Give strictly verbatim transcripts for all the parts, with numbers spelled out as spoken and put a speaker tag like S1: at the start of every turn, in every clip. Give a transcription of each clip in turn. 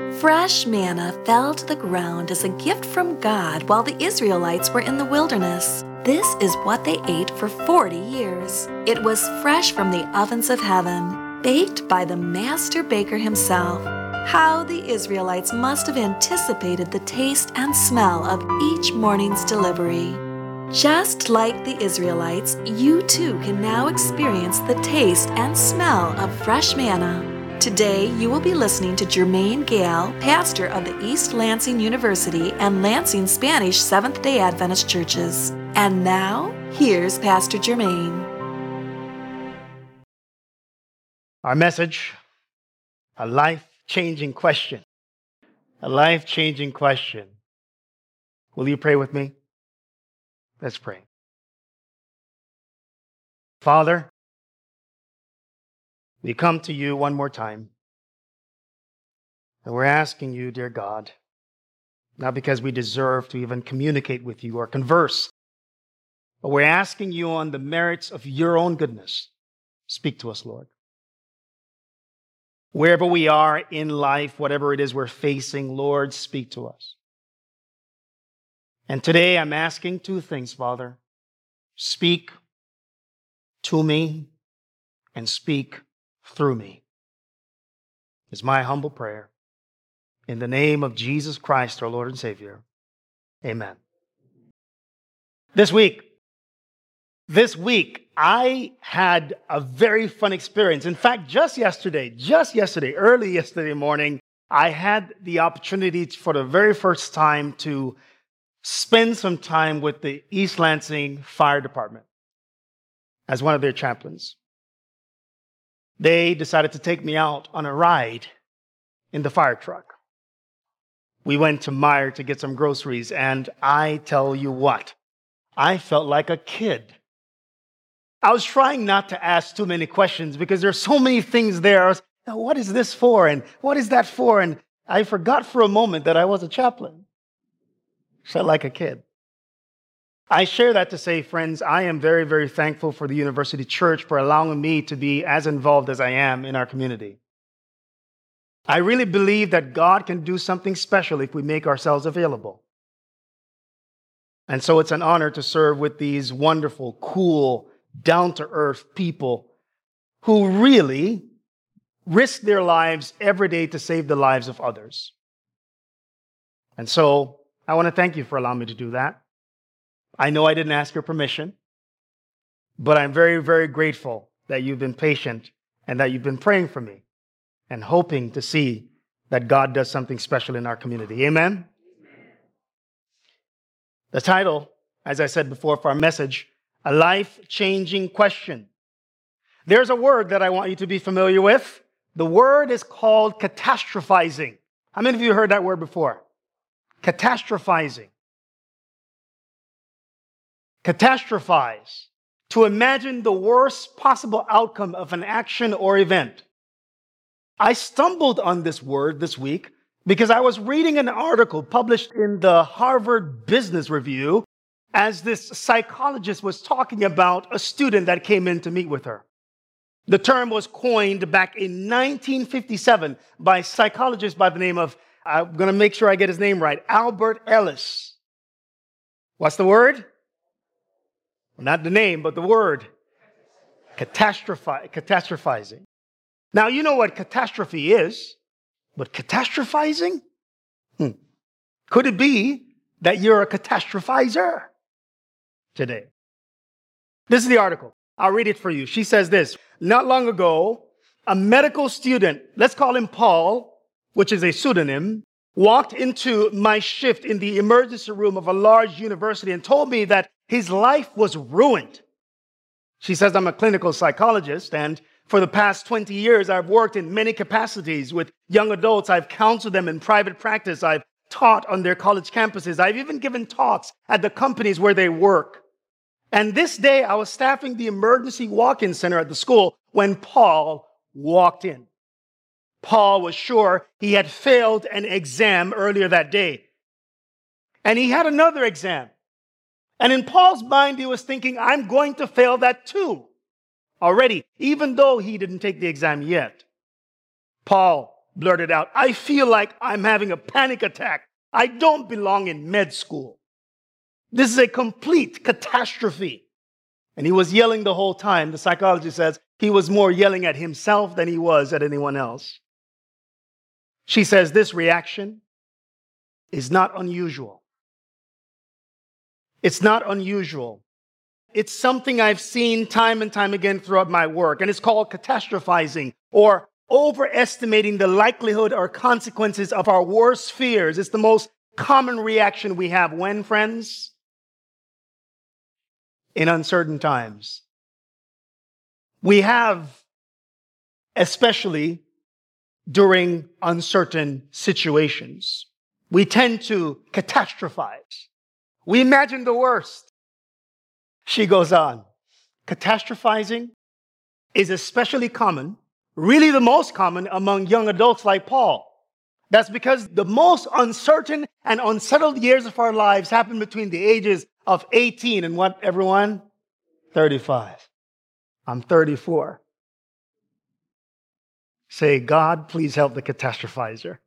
S1: Fresh manna fell to the ground as a gift from God while the Israelites were in the wilderness. This is what they ate for forty years. It was fresh from the ovens of heaven, baked by the master baker himself. How the Israelites must have anticipated the taste and smell of each morning's delivery. Just like the Israelites, you too can now experience the taste and smell of fresh manna. Today, you will be listening to Jermaine Gale, pastor of the East Lansing University and Lansing Spanish Seventh-day Adventist Churches. And now, here's Pastor Jermaine.
S2: Our message, a life-changing question. A life-changing question. Will you pray with me? Let's pray. Father, we come to you one more time, and we're asking you, dear God, not because we deserve to even communicate with you or converse, but we're asking you on the merits of your own goodness. Speak to us, Lord. Wherever we are in life, whatever it is we're facing, Lord, speak to us. And today I'm asking two things, Father. Speak to me and speak through me. Is my humble prayer. In the name of Jesus Christ, our Lord and Savior. Amen. This week, this week, I had a very fun experience. In fact, just yesterday, just yesterday, early yesterday morning, I had the opportunity for the very first time to spend some time with the East Lansing Fire Department as one of their chaplains. They decided to take me out on a ride in the fire truck. We went to Meijer to get some groceries, and I tell you what, I felt like a kid. I was trying not to ask too many questions because there's so many things there. I was, oh, what is this for? And what is that for? And I forgot for a moment that I was a chaplain. Felt like a kid. I share that to say, friends, I am very, very thankful for the University Church for allowing me to be as involved as I am in our community. I really believe that God can do something special if we make ourselves available. And so it's an honor to serve with these wonderful, cool, down-to-earth people who really risk their lives every day to save the lives of others. And so I want to thank you for allowing me to do that. I know I didn't ask your permission, but I'm very, very grateful that you've been patient and that you've been praying for me and hoping to see that God does something special in our community. Amen? Amen. The title, as I said before for our message, a life-changing question. There's a word that I want you to be familiar with. The word is called catastrophizing. How many of you heard that word before? Catastrophizing. Catastrophize, to imagine the worst possible outcome of an action or event. I stumbled on this word this week because I was reading an article published in the Harvard Business Review as this psychologist was talking about a student that came in to meet with her. The term was coined back in nineteen fifty-seven by a psychologist by the name of, I'm going to make sure I get his name right, Albert Ellis. What's the word? Not the name, but the word. Catastrophi- catastrophizing. Now, you know what catastrophe is, but catastrophizing? Hmm. Could it be that you're a catastrophizer today? This is the article. I'll read it for you. She says this. Not long ago, a medical student, let's call him Paul, which is a pseudonym, walked into my shift in the emergency room of a large university and told me that his life was ruined. She says, I'm a clinical psychologist, and for the past twenty years, I've worked in many capacities with young adults. I've counseled them in private practice. I've taught on their college campuses. I've even given talks at the companies where they work. And this day, I was staffing the emergency walk-in center at the school when Paul walked in. Paul was sure he had failed an exam earlier that day. And he had another exam. And in Paul's mind, he was thinking, I'm going to fail that too. Already, even though he didn't take the exam yet. Paul blurted out, "I feel like I'm having a panic attack. I don't belong in med school. This is a complete catastrophe." And he was yelling the whole time. The psychologist says he was more yelling at himself than he was at anyone else. She says this reaction is not unusual. It's not unusual. It's something I've seen time and time again throughout my work, and it's called catastrophizing, or overestimating the likelihood or consequences of our worst fears. It's the most common reaction we have when, friends? In uncertain times. We have, especially during uncertain situations, we tend to catastrophize. We imagine the worst. She goes on, catastrophizing is especially common, really the most common among young adults like Paul. That's because the most uncertain and unsettled years of our lives happen between the ages of eighteen and what, everyone? thirty-five. I'm thirty-four. Say, God, please help the catastrophizer.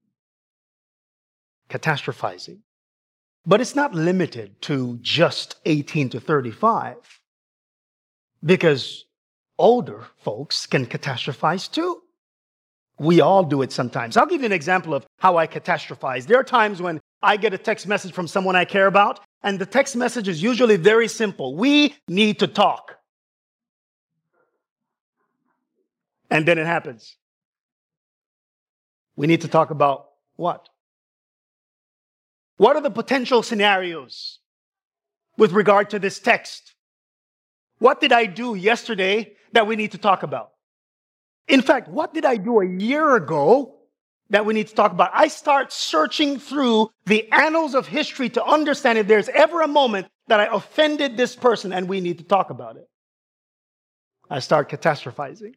S2: Catastrophizing. But it's not limited to just eighteen to thirty-five, because older folks can catastrophize too. We all do it sometimes. I'll give you an example of how I catastrophize. There are times when I get a text message from someone I care about, and the text message is usually very simple. We need to talk. And then it happens. We need to talk about what? What are the potential scenarios with regard to this text? What did I do yesterday that we need to talk about? In fact, what did I do a year ago that we need to talk about? I start searching through the annals of history to understand if there's ever a moment that I offended this person and we need to talk about it. I start catastrophizing.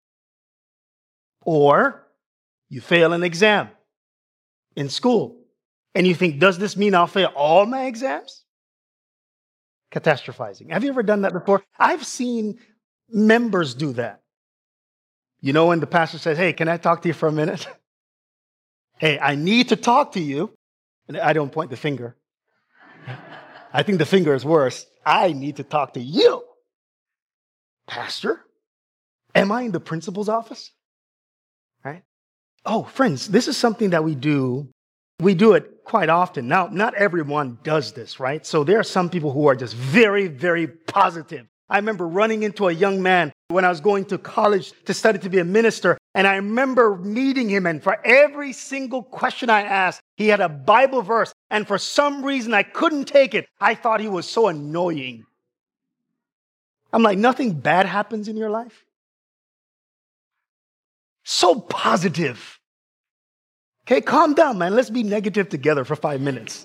S2: Or you fail an exam in school and you think, does this mean I'll fail all my exams? Catastrophizing. Have you ever done that before? I've seen members do that. You know, when the pastor says, hey, can I talk to you for a minute? Hey, I need to talk to you. And I don't point the finger. I think the finger is worse. I need to talk to you. Pastor, am I in the principal's office? Right? Oh, friends, this is something that we do. We do it quite often. Now, not everyone does this, right? So there are some people who are just very, very positive. I remember running into a young man when I was going to college to study to be a minister. And I remember meeting him. And for every single question I asked, he had a Bible verse. And for some reason, I couldn't take it. I thought he was so annoying. I'm like, nothing bad happens in your life? So positive. Okay, calm down, man. Let's be negative together for five minutes.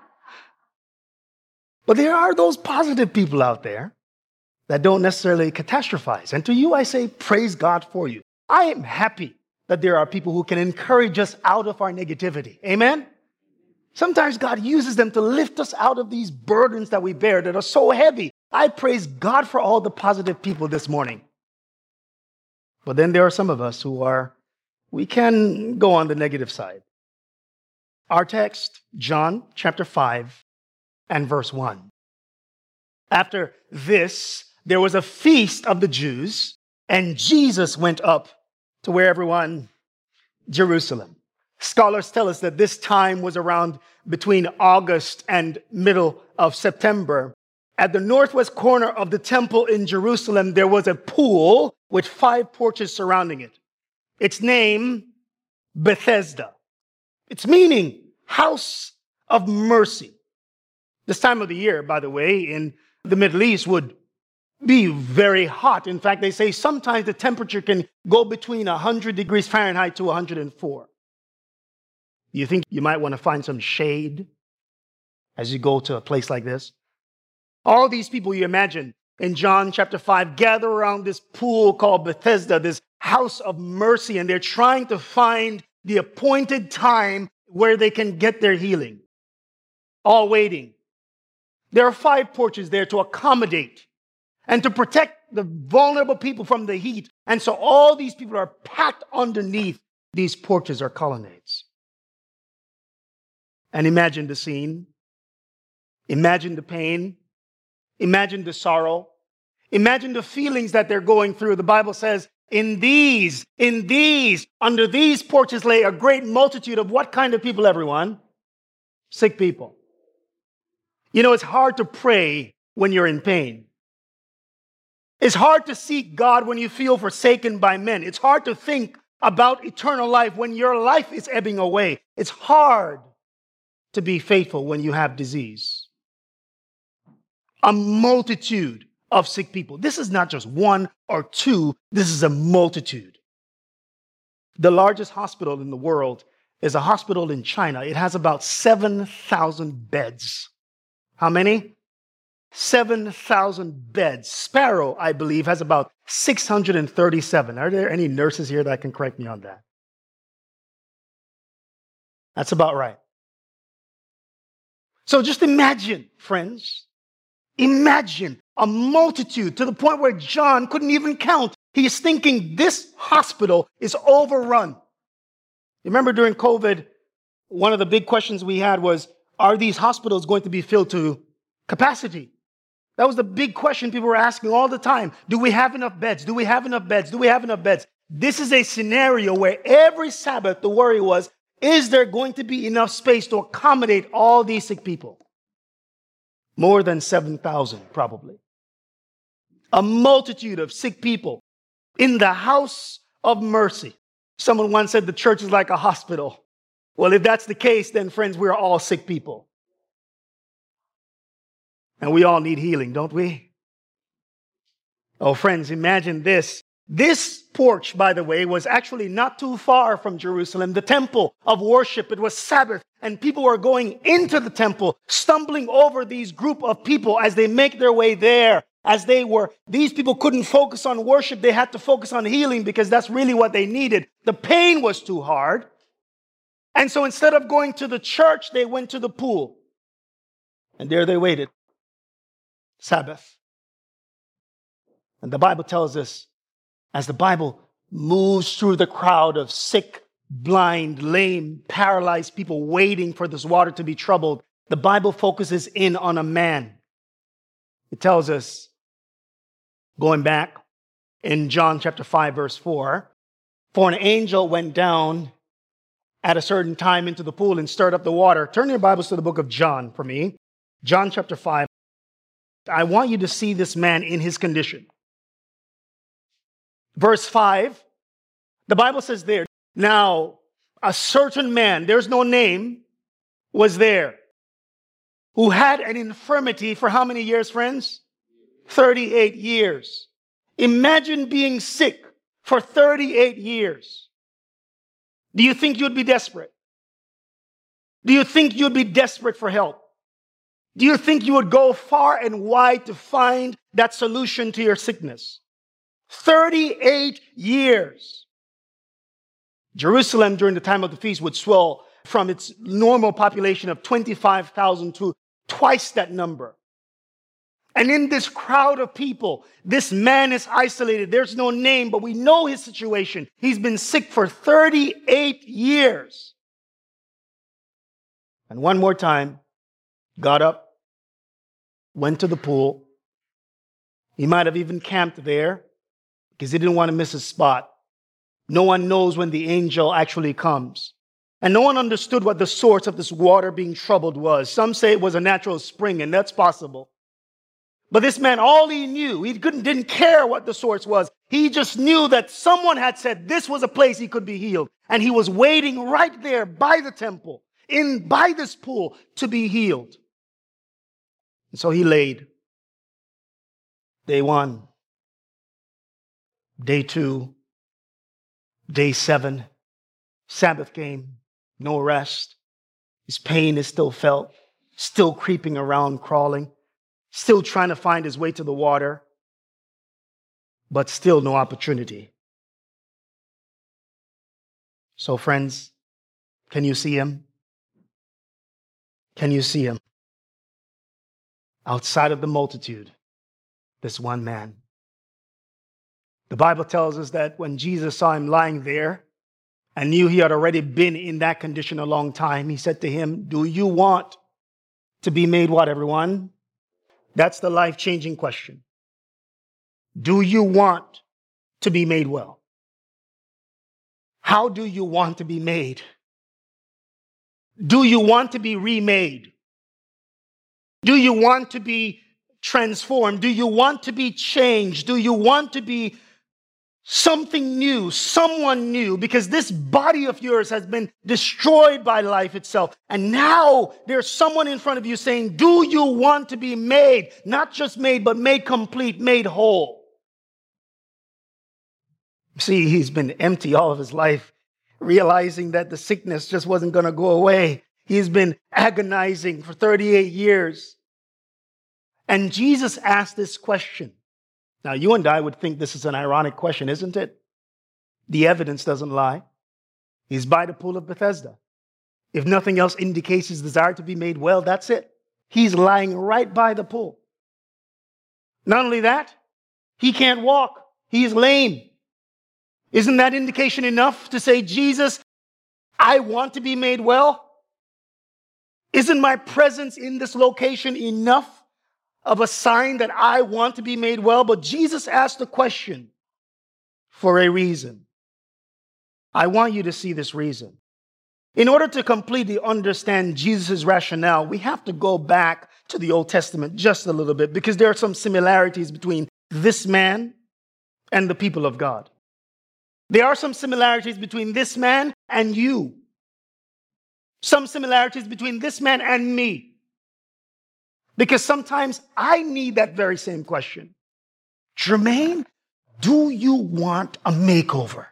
S2: But there are those positive people out there that don't necessarily catastrophize. And to you, I say, praise God for you. I am happy that there are people who can encourage us out of our negativity. Amen? Sometimes God uses them to lift us out of these burdens that we bear that are so heavy. I praise God for all the positive people this morning. But then there are some of us who are, we can go on the negative side. Our text, John chapter five and verse one. After this, there was a feast of the Jews, and Jesus went up to where everyone? Jerusalem. Scholars tell us that this time was around between August and middle of September. At the northwest corner of the temple in Jerusalem, there was a pool with five porches surrounding it. Its name, Bethesda. Its meaning, house of mercy. This time of the year, by the way, in the Middle East would be very hot. In fact, they say sometimes the temperature can go between one hundred degrees Fahrenheit to one hundred four. You think you might want to find some shade as you go to a place like this? All these people you imagine in John chapter five gather around this pool called Bethesda, this house of mercy, and they're trying to find the appointed time where they can get their healing. All waiting. There are five porches there to accommodate and to protect the vulnerable people from the heat. And so all these people are packed underneath these porches are colonnades. And imagine the scene. Imagine the pain. Imagine the sorrow. Imagine the feelings that they're going through. The Bible says, in these, in these, under these porches lay a great multitude of what kind of people, everyone? Sick people. You know, it's hard to pray when you're in pain. It's hard to seek God when you feel forsaken by men. It's hard to think about eternal life when your life is ebbing away. It's hard to be faithful when you have disease. A multitude of sick people. This is not just one or two. This is a multitude. The largest hospital in the world is a hospital in China. It has about seven thousand beds. How many? seven thousand beds. Sparrow, I believe, has about six hundred thirty-seven. Are there any nurses here that can correct me on that? That's about right. So just imagine, friends, imagine a multitude to the point where John couldn't even count. He is thinking this hospital is overrun. You remember during COVID, one of the big questions we had was, are these hospitals going to be filled to capacity? That was the big question people were asking all the time. Do we have enough beds? Do we have enough beds? Do we have enough beds? This is a scenario where every Sabbath the worry was, is there going to be enough space to accommodate all these sick people? More than seven thousand, probably. A multitude of sick people in the house of mercy. Someone once said the church is like a hospital. Well, if that's the case, then friends, we're all sick people. And we all need healing, don't we? Oh, friends, imagine this. This porch, by the way, was actually not too far from Jerusalem, the temple of worship. It was Sabbath, and people were going into the temple, stumbling over these group of people as they make their way there. As they were, these people couldn't focus on worship. They had to focus on healing because that's really what they needed. The pain was too hard. And so instead of going to the church, they went to the pool. And there they waited. Sabbath. And the Bible tells us, as the Bible moves through the crowd of sick, blind, lame, paralyzed people waiting for this water to be troubled, the Bible focuses in on a man. It tells us, going back in John chapter five, verse four, for an angel went down at a certain time into the pool and stirred up the water. Turn your Bibles to the book of John for me. John chapter five. I want you to see this man in his condition. Verse five, the Bible says there, now a certain man, there's no name, was there, who had an infirmity for how many years, friends? thirty-eight years. Imagine being sick for thirty-eight years. Do you think you'd be desperate? Do you think you'd be desperate for help? Do you think you would go far and wide to find that solution to your sickness? thirty-eight years. Jerusalem during the time of the feast would swell from its normal population of twenty-five thousand to twice that number. And in this crowd of people, this man is isolated. There's no name, but we know his situation. He's been sick for thirty-eight years. And one more time, got up, went to the pool. He might have even camped there because he didn't want to miss his spot. No one knows when the angel actually comes. And no one understood what the source of this water being troubled was. Some say it was a natural spring, and that's possible. But this man, all he knew, he couldn't, didn't care what the source was. He just knew that someone had said this was a place he could be healed. And he was waiting right there by the temple, in by this pool, to be healed. And so he laid. Day one. Day two. Day seven. Sabbath came. No rest. His pain is still felt. Still creeping around, crawling. Still trying to find his way to the water, but still no opportunity. So, friends, can you see him? Can you see him? Outside of the multitude, this one man. The Bible tells us that when Jesus saw him lying there, and knew he had already been in that condition a long time, he said to him, do you want to be made what, everyone? That's the life-changing question. Do you want to be made well? How do you want to be made? Do you want to be remade? Do you want to be transformed? Do you want to be changed? Do you want to be something new, someone new? Because this body of yours has been destroyed by life itself. And now there's someone in front of you saying, do you want to be made? Not just made, but made complete, made whole. See, he's been empty all of his life, realizing that the sickness just wasn't going to go away. He's been agonizing for thirty-eight years. And Jesus asked this question. Now, you and I would think this is an ironic question, isn't it? The evidence doesn't lie. He's by the pool of Bethesda. If nothing else indicates his desire to be made well, that's it. He's lying right by the pool. Not only that, he can't walk. He's lame. Isn't that indication enough to say, Jesus, I want to be made well? Isn't my presence in this location enough of a sign that I want to be made well? But Jesus asked the question for a reason. I want you to see this reason. In order to completely understand Jesus' rationale, we have to go back to the Old Testament just a little bit, because there are some similarities between this man and the people of God. There are some similarities between this man and you. Some similarities between this man and me. Because sometimes I need that very same question. Jermaine, do you want a makeover?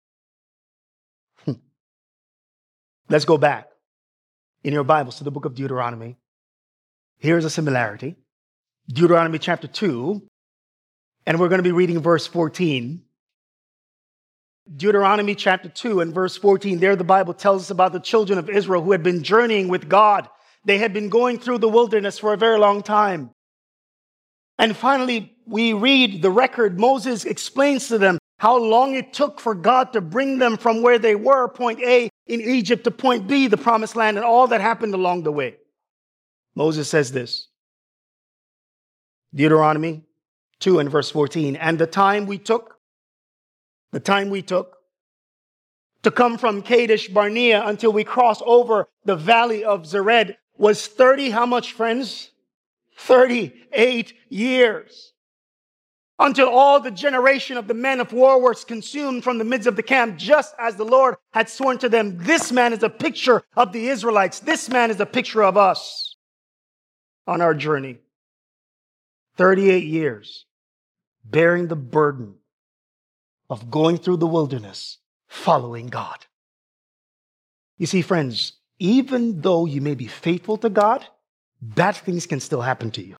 S2: Let's go back in your Bibles to the book of Deuteronomy. Here's a similarity. Deuteronomy chapter two, and we're going to be reading verse fourteen. Deuteronomy chapter two and verse fourteen, there the Bible tells us about the children of Israel who had been journeying with God. They had been going through the wilderness for a very long time. And finally, we read the record. Moses explains to them how long it took for God to bring them from where they were, point A, in Egypt, to point B, the promised land, and all that happened along the way. Moses says this, Deuteronomy two and verse fourteen, and the time we took, the time we took to come from Kadesh Barnea until we crossed over the valley of Zered was thirty, how much, friends? thirty-eight years. Until all the generation of the men of war was consumed from the midst of the camp, just as the Lord had sworn to them. This man is a picture of the Israelites. This man is a picture of us on our journey. thirty-eight years, bearing the burden of going through the wilderness, following God. You see, friends, even though you may be faithful to God, bad things can still happen to you.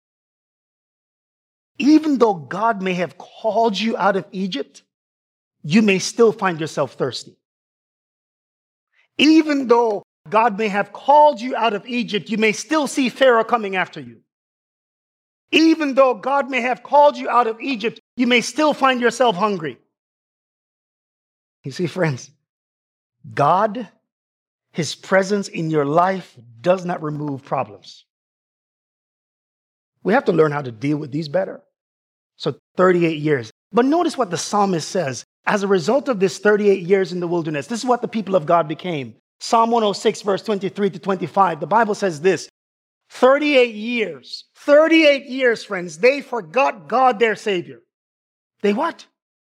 S2: Even though God may have called you out of Egypt, you may still find yourself thirsty. Even though God may have called you out of Egypt, you may still see Pharaoh coming after you. Even though God may have called you out of Egypt, you may still find yourself hungry. You see, friends, God, His presence in your life does not remove problems. We have to learn how to deal with these better. So thirty-eight years. But notice what the psalmist says. As a result of this thirty-eight years in the wilderness, this is what the people of God became. Psalm one oh six, verse twenty-three to twenty-five, the Bible says this, thirty-eight years, thirty-eight years, friends, they forgot God, their Savior. They what?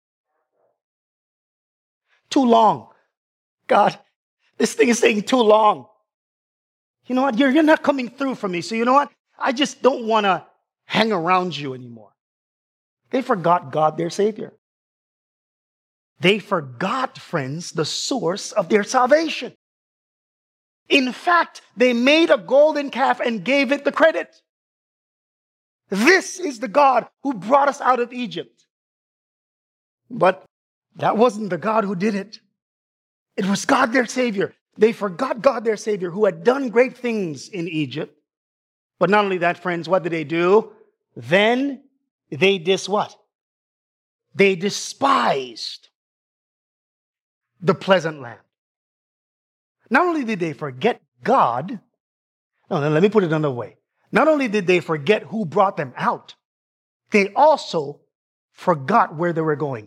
S2: Too long. God, this thing is taking too long. You know what? You're, you're not coming through for me. So you know what? I just don't want to hang around you anymore. They forgot God, their Savior. They forgot, friends, the source of their salvation. In fact, they made a golden calf and gave it the credit. This is the God who brought us out of Egypt. But that wasn't the God who did it. It was God, their Savior. They forgot God, their Savior, who had done great things in Egypt. But not only that, friends, what did they do? Then they dis what? They despised the pleasant land. Not only did they forget God, no, no, let me put it another way. Not only did they forget who brought them out, they also forgot where they were going.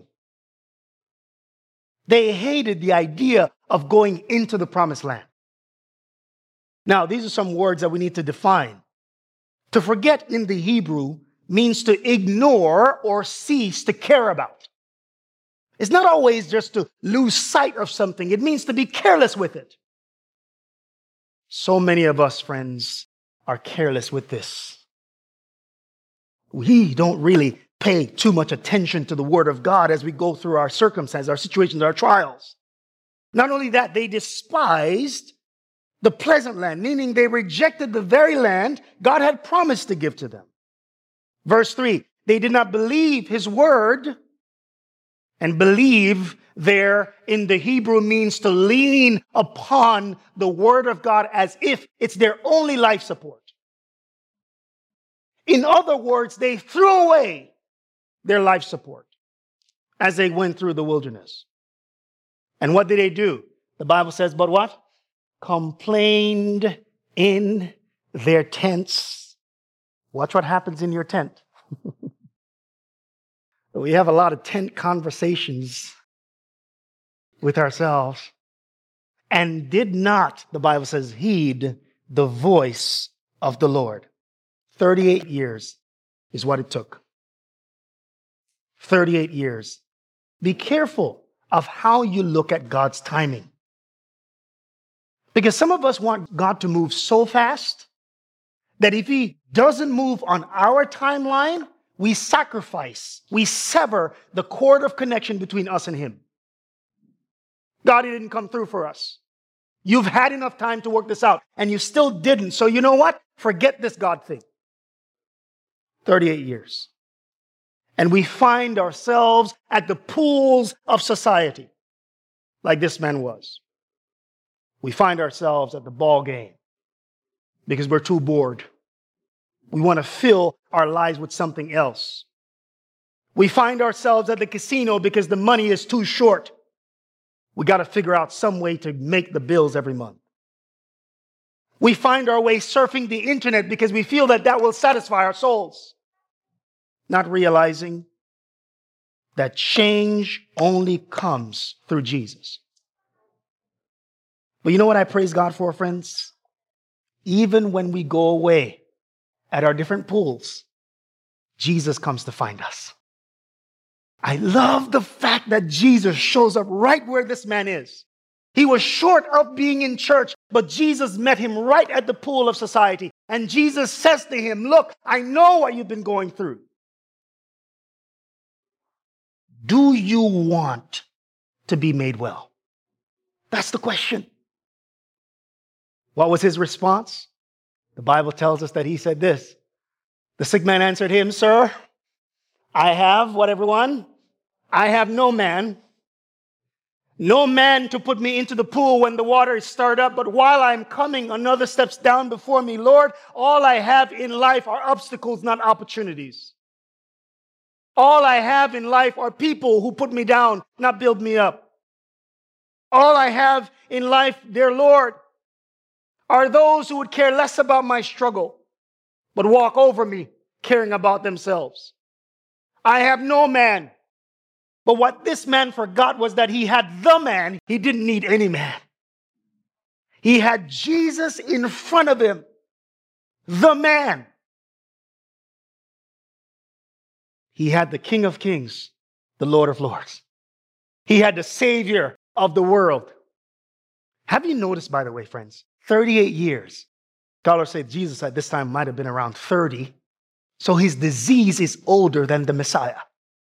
S2: They hated the idea of going into the promised land. Now, these are some words that we need to define. To forget in the Hebrew means to ignore or cease to care about. It's not always just to lose sight of something. It means to be careless with it. So many of us, friends, are careless with this. We don't really pay too much attention to the Word of God as we go through our circumstances, our situations, our trials. Not only that, they despised the pleasant land, meaning they rejected the very land God had promised to give to them. Verse three, they did not believe His word, and believe there in the Hebrew means to lean upon the Word of God as if it's their only life support. In other words, they threw away their life support as they went through the wilderness. And what did they do? The Bible says, but what? Complained in their tents. Watch what happens in your tent. We have a lot of tent conversations with ourselves and did not, the Bible says, heed the voice of the Lord. thirty-eight years is what it took. thirty-eight years. Be careful of how you look at God's timing. Because some of us want God to move so fast that if He doesn't move on our timeline, we sacrifice, we sever the cord of connection between us and Him. God, He didn't come through for us. You've had enough time to work this out, and you still didn't. So you know what? Forget this God thing. thirty-eight years. And we find ourselves at the pools of society, like this man was. We find ourselves at the ball game because we're too bored. We want to fill our lives with something else. We find ourselves at the casino because the money is too short. We got to figure out some way to make the bills every month. We find our way surfing the internet because we feel that that will satisfy our souls, not realizing that change only comes through Jesus. But you know what I praise God for, friends? Even when we go away at our different pools, Jesus comes to find us. I love the fact that Jesus shows up right where this man is. He was short of being in church, but Jesus met him right at the pool of society. And Jesus says to him, look, I know what you've been going through. Do you want to be made well? That's the question. What was his response? The Bible tells us that he said this. The sick man answered him, sir, I have, what everyone? I have no man. No man to put me into the pool when the water is stirred up, but while I'm coming, another steps down before me. Lord, all I have in life are obstacles, not opportunities. All I have in life are people who put me down, not build me up. All I have in life, dear Lord, are those who would care less about my struggle, but walk over me, caring about themselves. I have no man. But what this man forgot was that he had the man. He didn't need any man. He had Jesus in front of him, the man. He had the King of Kings, the Lord of Lords. He had the Savior of the world. Have you noticed, by the way, friends, thirty-eight years. Scholars say Jesus at this time might have been around thirty. So his disease is older than the Messiah.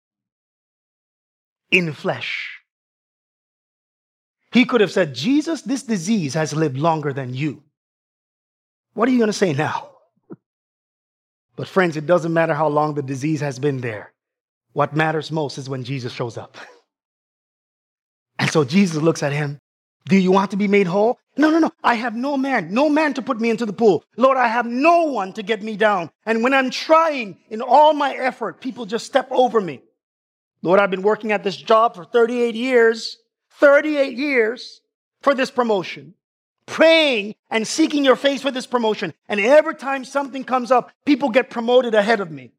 S2: In flesh. He could have said, Jesus, this disease has lived longer than you. What are you going to say now? But friends, it doesn't matter how long the disease has been there. What matters most is when Jesus shows up. And so Jesus looks at him. Do you want to be made whole? No, no, no. I have no man, no man to put me into the pool. Lord, I have no one to get me down. And when I'm trying in all my effort, people just step over me. Lord, I've been working at this job for thirty-eight years. thirty-eight years for this promotion, praying and seeking your face for this promotion. And every time something comes up, people get promoted ahead of me.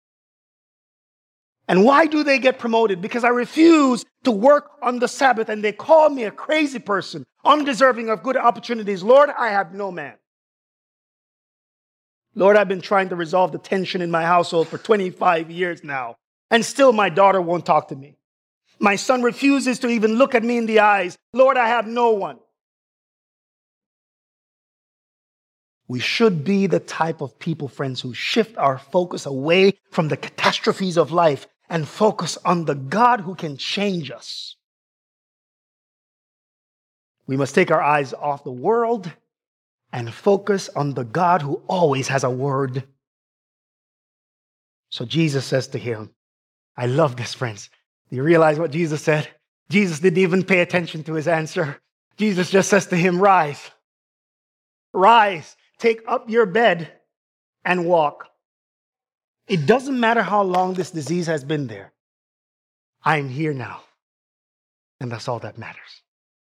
S2: And why do they get promoted? Because I refuse to work on the Sabbath, and they call me a crazy person, undeserving of good opportunities. Lord, I have no man. Lord, I've been trying to resolve the tension in my household for twenty-five years now, and still my daughter won't talk to me. My son refuses to even look at me in the eyes. Lord, I have no one. We should be the type of people, friends, who shift our focus away from the catastrophes of life and focus on the God who can change us. We must take our eyes off the world and focus on the God who always has a word. So Jesus says to him, I love this, friends. Do you realize what Jesus said? Jesus didn't even pay attention to his answer. Jesus just says to him, rise, rise, take up your bed and walk. It doesn't matter how long this disease has been there. I'm here now. And that's all that matters.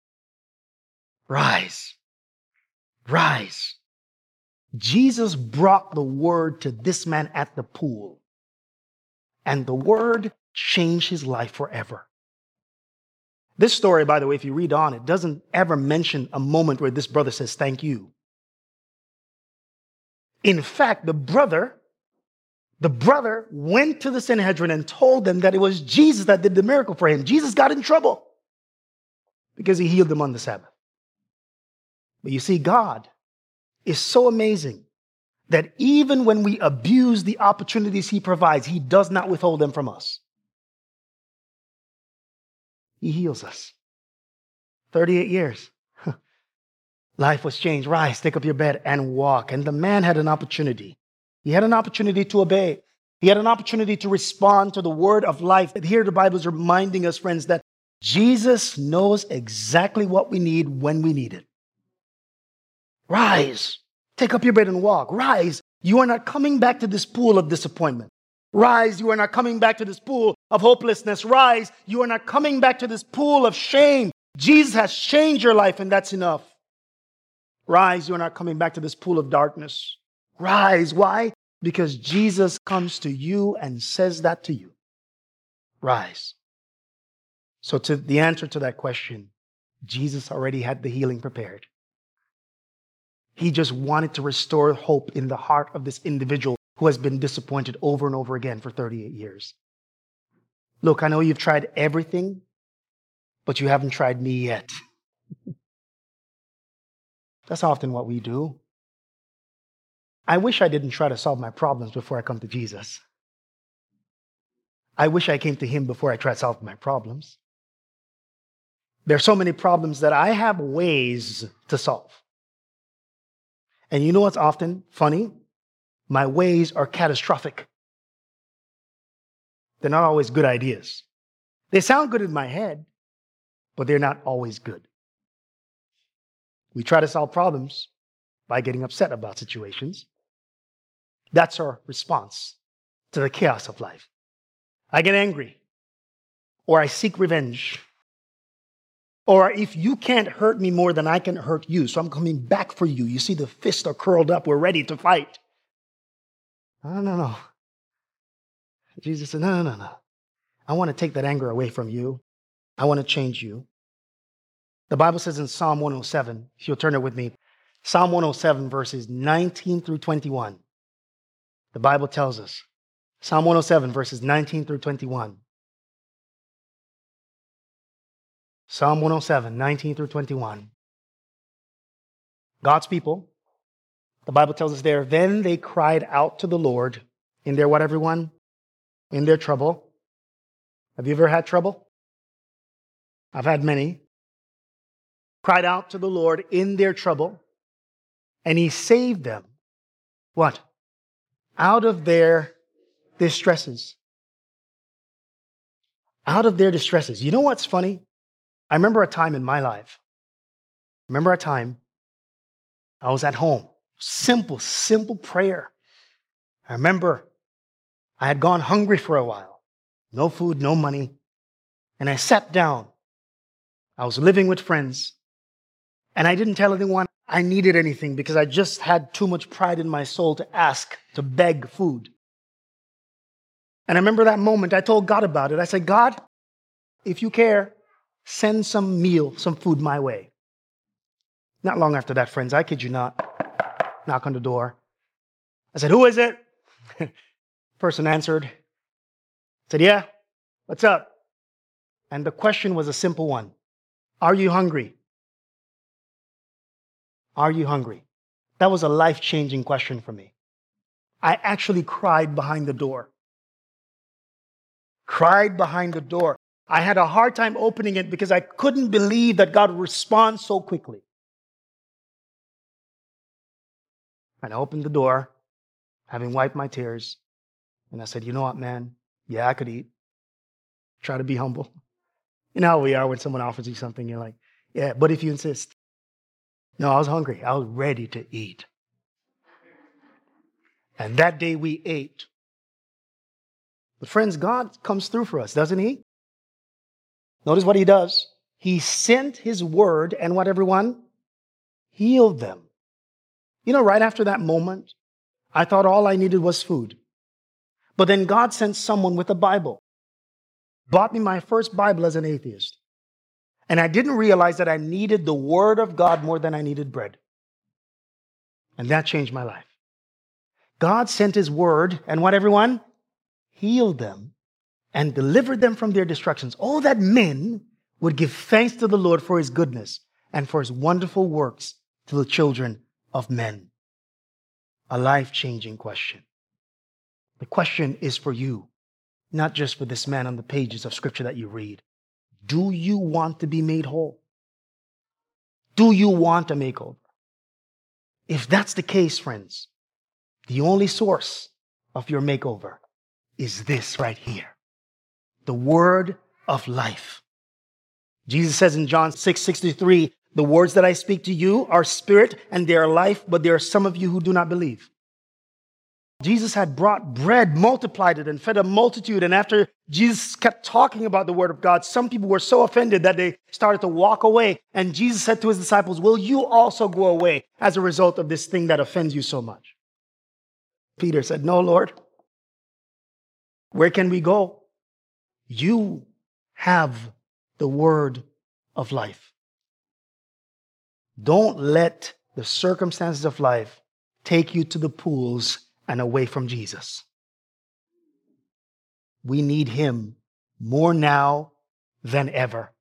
S2: Rise, rise. Jesus brought the word to this man at the pool. And the word changed his life forever. This story, by the way, if you read on, it doesn't ever mention a moment where this brother says, thank you. In fact, the brother, the brother went to the Sanhedrin and told them that it was Jesus that did the miracle for him. Jesus got in trouble because he healed them on the Sabbath. But you see, God is so amazing that even when we abuse the opportunities he provides, he does not withhold them from us. He heals us. thirty-eight years. Life was changed. Rise, take up your bed and walk. And the man had an opportunity. He had an opportunity to obey. He had an opportunity to respond to the word of life. And here the Bible is reminding us, friends, that Jesus knows exactly what we need when we need it. Rise, take up your bed and walk. Rise, you are not coming back to this pool of disappointment. Rise, you are not coming back to this pool of hopelessness. Rise, you are not coming back to this pool of shame. Jesus has changed your life, and that's enough. Rise, you are not coming back to this pool of darkness. Rise, why? Because Jesus comes to you and says that to you. Rise. So to the answer to that question, Jesus already had the healing prepared. He just wanted to restore hope in the heart of this individual who has been disappointed over and over again for thirty-eight years. Look, I know you've tried everything, but you haven't tried me yet. That's often what we do. I wish I didn't try to solve my problems before I come to Jesus. I wish I came to him before I tried to solve my problems. There are so many problems that I have ways to solve. And you know what's often funny? My ways are catastrophic. They're not always good ideas. They sound good in my head, but they're not always good. We try to solve problems by getting upset about situations. That's our response to the chaos of life. I get angry, or I seek revenge, or if you can't hurt me more than I can hurt you, so I'm coming back for you. You see, the fists are curled up. We're ready to fight. No, no, no. Jesus said, no, no, no, no. I want to take that anger away from you. I want to change you. The Bible says in Psalm one oh seven, if you'll turn it with me, Psalm one oh seven, verses nineteen through twenty-one. The Bible tells us, Psalm one oh seven, verses nineteen through twenty-one. Psalm one oh seven, nineteen through twenty-one. God's people, the Bible tells us there, then they cried out to the Lord in their what, everyone? In their trouble. Have you ever had trouble? I've had many. Cried out to the Lord in their trouble, and he saved them. What? Out of their distresses. Out of their distresses. You know what's funny? I remember a time in my life. Remember a time I was at home. Simple, simple prayer. I remember I had gone hungry for a while. No food, no money. And I sat down. I was living with friends, and I didn't tell anyone I needed anything because I just had too much pride in my soul to ask, to beg food. And I remember that moment, I told God about it. I said, God, if you care, send some meal, some food my way. Not long after that, friends, I kid you not, knock on the door. I said, who is it? Person answered. I said, yeah, what's up? And the question was a simple one. Are you hungry? Are you hungry? That was a life-changing question for me. I actually cried behind the door. Cried behind the door. I had a hard time opening it because I couldn't believe that God would respond so quickly. And I opened the door, having wiped my tears, and I said, you know what, man? Yeah, I could eat. Try to be humble. You know how we are when someone offers you something, you're like, yeah, but if you insist. No, I was hungry. I was ready to eat. And that day we ate. But friends, God comes through for us, doesn't he? Notice what he does. He sent his word and what, everyone? Healed them. You know, right after that moment, I thought all I needed was food. But then God sent someone with a Bible. Bought me my first Bible as an atheist. And I didn't realize that I needed the word of God more than I needed bread. And that changed my life. God sent his word and what, everyone? Healed them and delivered them from their destructions. Oh, that men would give thanks to the Lord for his goodness and for his wonderful works to the children of men. A life-changing question. The question is for you, not just for this man on the pages of scripture that you read. Do you want to be made whole? Do you want a makeover? If that's the case, friends, the only source of your makeover is this right here. The word of life. Jesus says in John six sixty-three, the words that I speak to you are spirit and they are life, but there are some of you who do not believe. Jesus had brought bread, multiplied it, and fed a multitude. And after Jesus kept talking about the word of God, some people were so offended that they started to walk away. And Jesus said to his disciples, will you also go away as a result of this thing that offends you so much? Peter said, no, Lord. Where can we go? You have the word of life. Don't let the circumstances of life take you to the pools and away from Jesus. We need him more now than ever.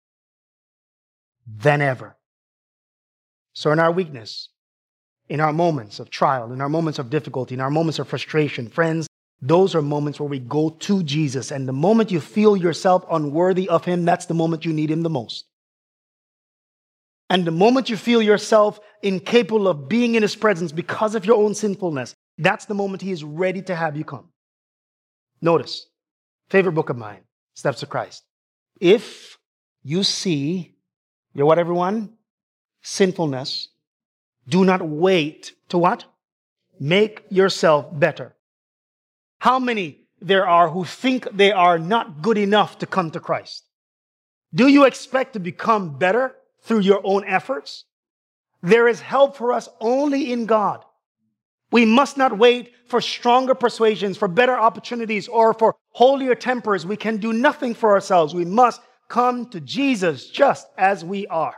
S2: Than ever. So in our weakness, in our moments of trial, in our moments of difficulty, in our moments of frustration, friends, those are moments where we go to Jesus. And the moment you feel yourself unworthy of him, that's the moment you need him the most. And the moment you feel yourself incapable of being in his presence because of your own sinfulness, that's the moment he is ready to have you come. Notice, favorite book of mine, Steps of Christ. If you see your what, everyone? Sinfulness, do not wait to what? Make yourself better. How many there are who think they are not good enough to come to Christ? Do you expect to become better through your own efforts? There is help for us only in God. We must not wait for stronger persuasions, for better opportunities, or for holier tempers. We can do nothing for ourselves. We must come to Jesus just as we are.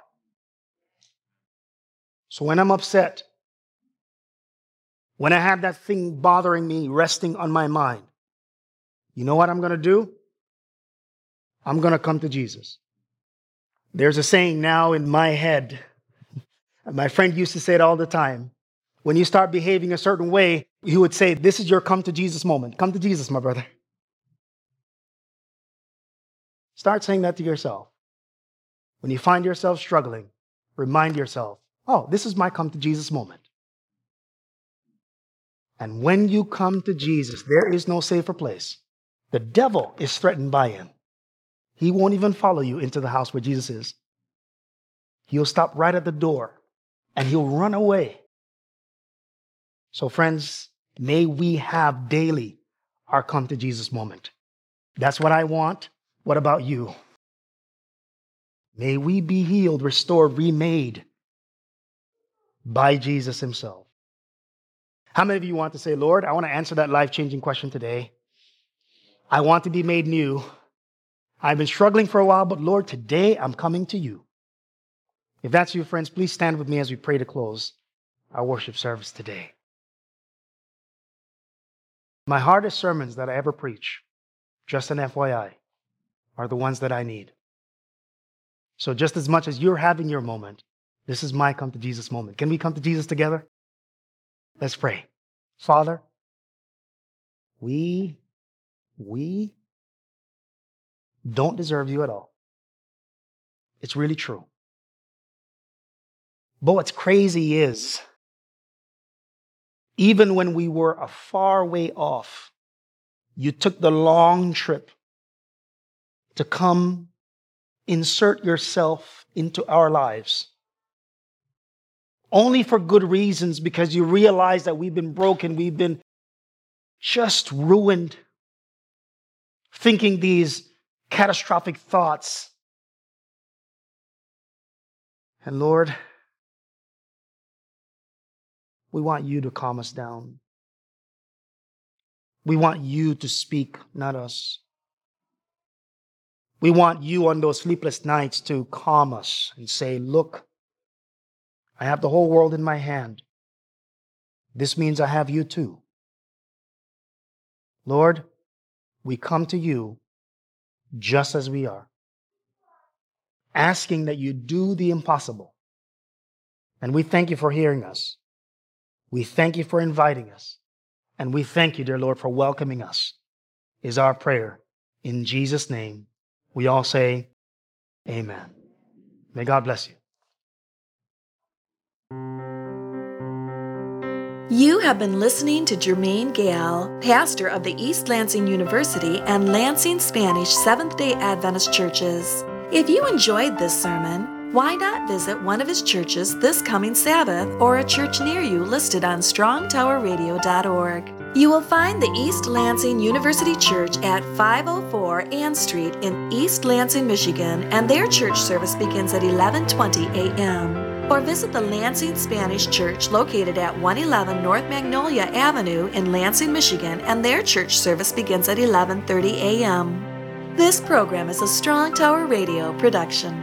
S2: So when I'm upset, when I have that thing bothering me, resting on my mind, you know what I'm going to do? I'm going to come to Jesus. There's a saying now in my head. My friend used to say it all the time. When you start behaving a certain way, he would say, this is your come to Jesus moment. Come to Jesus, my brother. Start saying that to yourself. When you find yourself struggling, remind yourself, oh, this is my come to Jesus moment. And when you come to Jesus, there is no safer place. The devil is threatened by him. He won't even follow you into the house where Jesus is. He'll stop right at the door and he'll run away. So friends, may we have daily our come to Jesus moment. That's what I want. What about you? May we be healed, restored, remade by Jesus himself. How many of you want to say, Lord, I want to answer that life-changing question today. I want to be made new. I've been struggling for a while, but Lord, today I'm coming to you. If that's you, friends, please stand with me as we pray to close our worship service today. My hardest sermons that I ever preach, just an F Y I, are the ones that I need. So just as much as you're having your moment, this is my come to Jesus moment. Can we come to Jesus together? Let's pray. Father, we, we don't deserve you at all. It's really true. But what's crazy is, even when we were a far way off, you took the long trip to come insert yourself into our lives. Only for good reasons, because you realize that we've been broken, we've been just ruined, thinking these catastrophic thoughts. And Lord, we want you to calm us down. We want you to speak, not us. We want you on those sleepless nights to calm us and say, look, I have the whole world in my hand. This means I have you too. Lord, we come to you just as we are, asking that you do the impossible. And we thank you for hearing us. We thank you for inviting us. And we thank you, dear Lord, for welcoming us, is our prayer. In Jesus' name, we all say, amen. May God bless you.
S1: You have been listening to Jermaine Gale, pastor of the East Lansing University and Lansing Spanish Seventh-day Adventist Churches. If you enjoyed this sermon, why not visit one of his churches this coming Sabbath or a church near you listed on strong tower radio dot org. You will find the East Lansing University Church at five oh four Ann Street in East Lansing, Michigan, and their church service begins at eleven twenty a.m. Or visit the Lansing Spanish Church located at one eleven North Magnolia Avenue in Lansing, Michigan, and their church service begins at eleven thirty a.m. This program is a Strong Tower Radio production.